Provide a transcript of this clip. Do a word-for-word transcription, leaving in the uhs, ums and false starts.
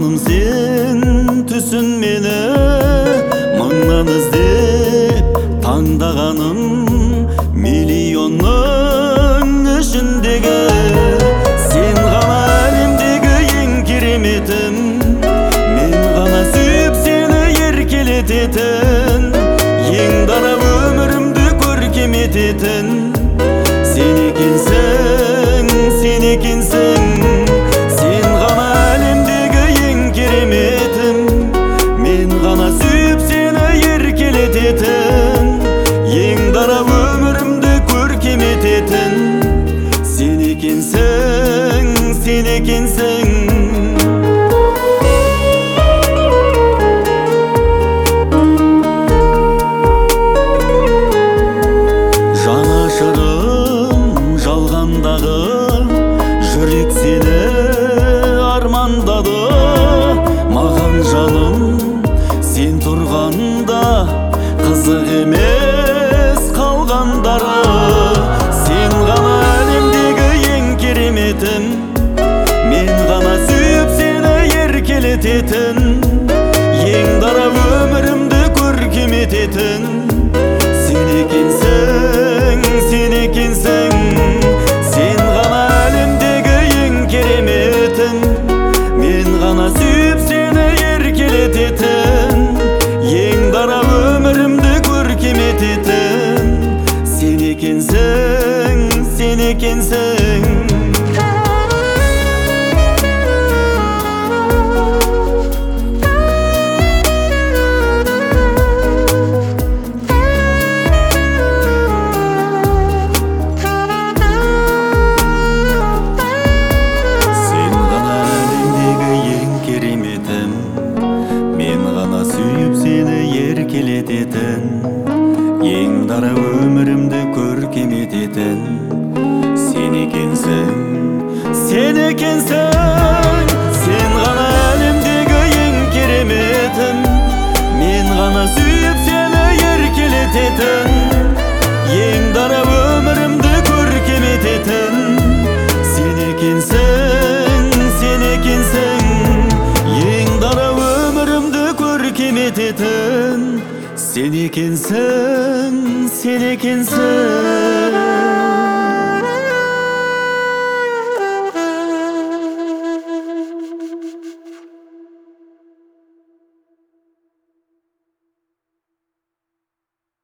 Таптым сен түсін мені, мыңнан іздеп таңдағаным миллионның ішіндегі. Сен ғана әлемдегі ең кереметім, мен ғана сүйіп сені еркелететін, ең дара өмірімді көркем ететін. Сен екенсің, сен екенсің, сен ғана әлемдегі ең кереметім, мен ғана сүйіп сені еркелететін, ең дара өмірімді көркем ететін. Сен екенсің, сен екенсің. Жүрек сені армандады, маған жаным сен тұрғанда қызық емес қалғандары. Сен ғана әлемдегі ең кереметім, мен ғана сүйіп сені еркелететін, ең дара өмірімді көркем ететін. Сен екенсің, сен екенсің, сен ғана әлемдегі ең кереметім, мен ғана сүйіп сені еркелететін, ең дара өмірімді көркем ететін. Сен екенсің, сен екенсің. Сүйіп сені еркелететін, ең дара өмірімді көркем ететін. Сен екенсің, сен екенсің, сен ғана әлемдегі ең кереметім, мен ғана сүйіп сені еркелететін, ең дара өмірімді көркем ететін. Сен екенсің, сен екенсің, ең дара өмірімді көркем ететін. Сен екенсің, сен екенсің.